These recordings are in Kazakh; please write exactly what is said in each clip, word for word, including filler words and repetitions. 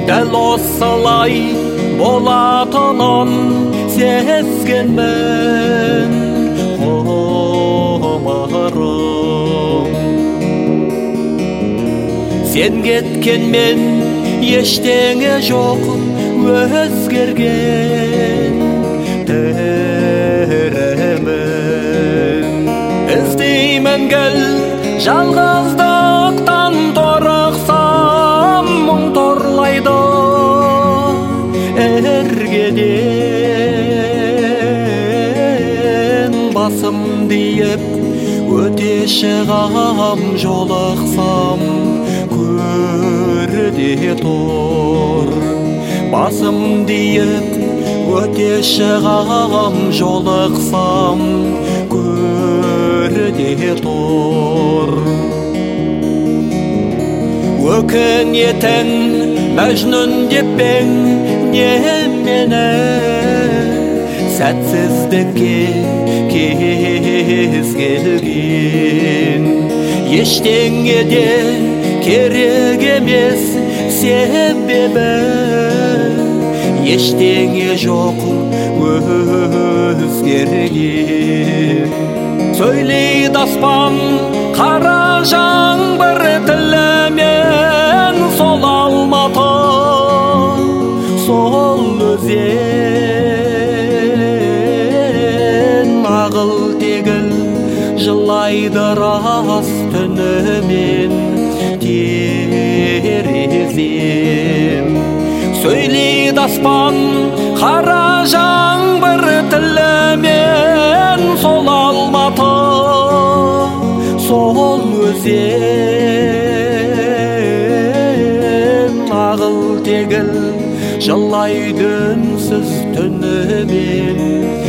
дәл осылай болатынын сезгенмін ғұмырым. Сен кеткенмен ештеңе жоқ өзгерген тірімін. Іздеймін гүл жалғыздықтан торықсам мұң торлайды ергеден. Басым дейіп өте шығам, жолықсам көрде тұр. Басым дейіп өте шығам, жолықсам көрде тұр. Өкінетін мәжнүн деп пең немені, сәтсіздікке кез келген. Ештеңе де керек емес себебі, ештеңе жоқ өзгерген. Сөйлейді аспан қара жаңбыр тілімен, сол Алматы, сол өзен. Ағыл-тегіл жылайды рас түнімен терезем. Сөйлейді аспан қара жаңбыр тілімен, сол Алматы, сол өзен. Ағыл-тегіл жылайды үнсіз түнімен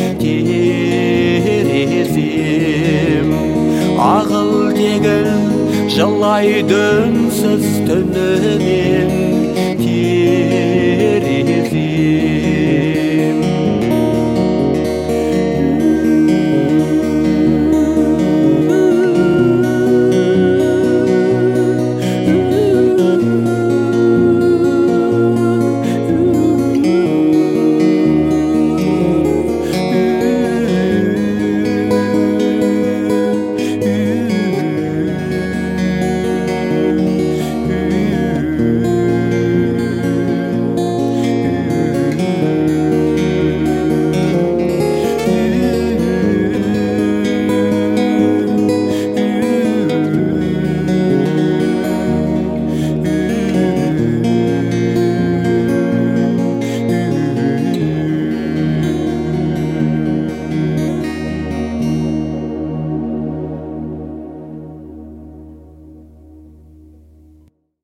терезем. Ағыл-тегіл жылайды үнсіз түнімен